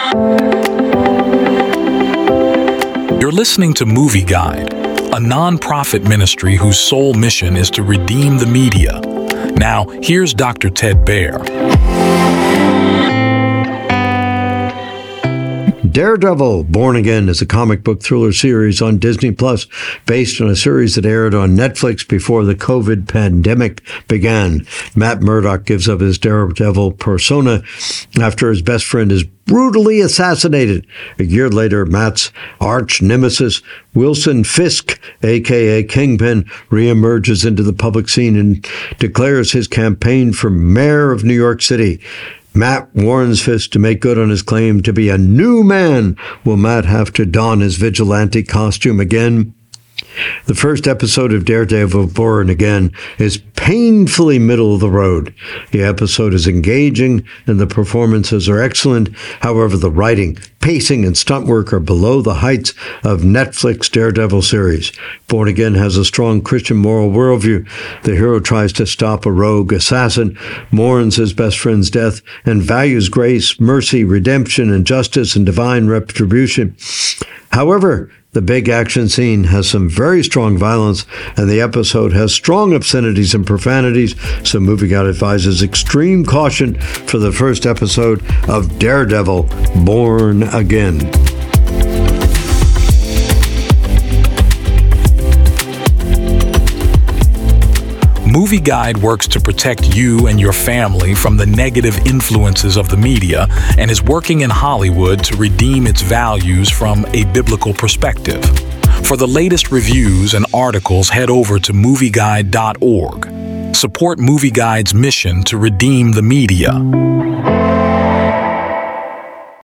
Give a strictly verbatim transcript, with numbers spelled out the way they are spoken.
You're listening to Movie Guide, a non-profit ministry whose sole mission is to redeem the media. Now, here's Doctor Ted Baehr. Daredevil, Born Again is a comic book thriller series on Disney Plus, based on a series that aired on Netflix before the COVID pandemic began. Matt Murdock gives up his Daredevil persona after his best friend is brutally assassinated. A year later, Matt's arch nemesis, Wilson Fisk, a k a. Kingpin, reemerges into the public scene and declares his campaign for mayor of New York City. Matt warns Fisk to make good on his claim to be a new man. Will Matt have to don his vigilante costume again? The first episode of Daredevil Born Again is painfully middle of the road. The episode is engaging and the performances are excellent. However, the writing, pacing, and stunt work are below the heights of Netflix Daredevil series. Born Again has a strong Christian moral worldview. The hero tries to stop a rogue assassin, mourns his best friend's death, and values grace, mercy, redemption, and justice and divine retribution. However, the big action scene has some very strong violence, and the episode has strong obscenities and profanities, so Movie Guide advises extreme caution for the first episode of Daredevil Born Again. Movie Guide works to protect you and your family from the negative influences of the media and is working in Hollywood to redeem its values from a biblical perspective. For the latest reviews and articles, head over to movie guide dot org. Support Movie Guide's mission to redeem the media.